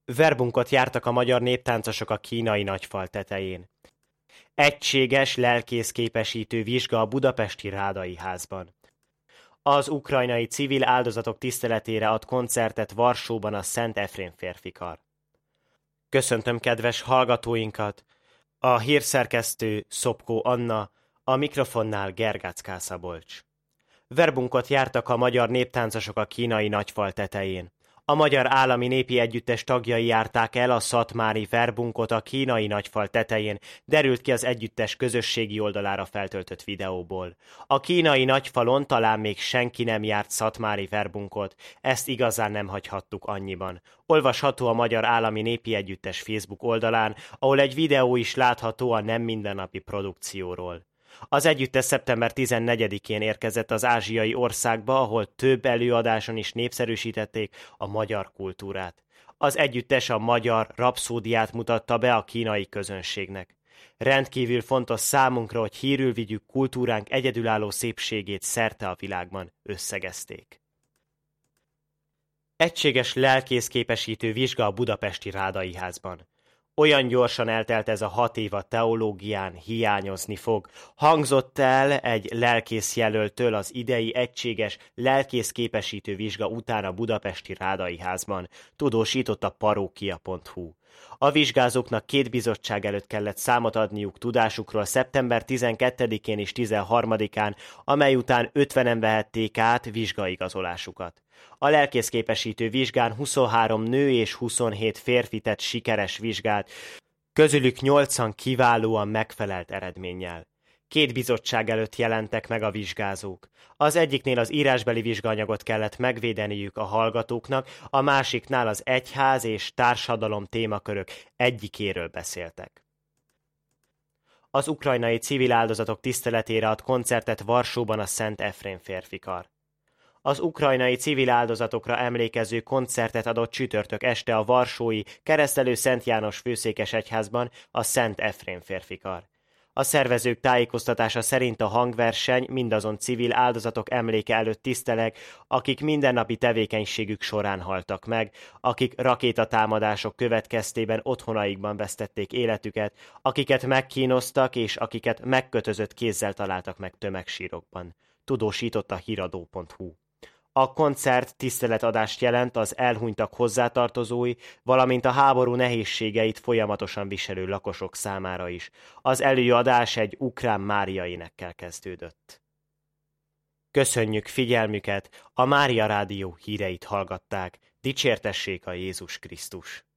Verbunkot jártak a magyar néptáncosok a kínai nagyfal tetején. Egységes lelkészképesítő vizsga a budapesti Rádai Házban. Az ukrajnai civil áldozatok tiszteletére ad koncertet Varsóban a Szent Efrén férfikar. Köszöntöm kedves hallgatóinkat, a hírszerkesztő Szopkó Anna, a mikrofonnál Gergác Kászabolcs. Verbunkot jártak a magyar néptáncosok a kínai nagyfal tetején. A Magyar Állami Népi Együttes tagjai járták el a szatmári verbunkot a kínai nagyfal tetején, derült ki az együttes közösségi oldalára feltöltött videóból. A kínai nagyfalon talán még senki nem járt szatmári verbunkot, ezt igazán nem hagyhattuk annyiban. Olvasható a Magyar Állami Népi Együttes Facebook oldalán, ahol egy videó is látható a nem mindennapi produkcióról. Az együttes szeptember 14-én érkezett az ázsiai országba, ahol több előadáson is népszerűsítették a magyar kultúrát. Az együttes a magyar rapszódiát mutatta be a kínai közönségnek. Rendkívül fontos számunkra, hogy hírül vigyük kultúránk egyedülálló szépségét szerte a világban, összegezték. Egységes lelkészképesítő vizsga a budapesti Rádai Házban. Olyan gyorsan eltelt ez a 6 év a teológián, hiányozni fog. Hangzott el egy lelkészjelöltől az idei egységes lelkészképesítő vizsga után a budapesti Rádai Házban, tudósított a parókia.hu. A vizsgázóknak 2 bizottság előtt kellett számot adniuk tudásukról szeptember 12-én és 13-án, amely után 50-en vehették át vizsgaigazolásukat. A lelkészképesítő vizsgán 23 nő és 27 férfi tett sikeres vizsgát, közülük 8-an kiválóan megfelelt eredménnyel. 2 bizottság előtt jelentek meg a vizsgázók. Az egyiknél az írásbeli vizsgaanyagot kellett megvédeniük a hallgatóknak, a másiknál az egyház és társadalom témakörök egyikéről beszéltek. Az ukrajnai civil áldozatok tiszteletére ad koncertet Varsóban a Szent Efrén férfikar. Az ukrajnai civil áldozatokra emlékező koncertet adott csütörtök este a varsói Keresztelő Szent János főszékes egyházban a Szent Efrén férfikar. A szervezők tájékoztatása szerint a hangverseny mindazon civil áldozatok emléke előtt tiszteleg, akik mindennapi tevékenységük során haltak meg, akik rakétatámadások következtében otthonaikban vesztették életüket, akiket megkínoztak és akiket megkötözött kézzel találtak meg tömegsírokban, tudósított a híradó.hu. A koncert tiszteletadást jelent az elhunytak hozzátartozói, valamint a háború nehézségeit folyamatosan viselő lakosok számára is. Az előadás egy ukrán Mária énekkel kezdődött. Köszönjük figyelmüket, a Mária Rádió híreit hallgatták, dicsértessék a Jézus Krisztus!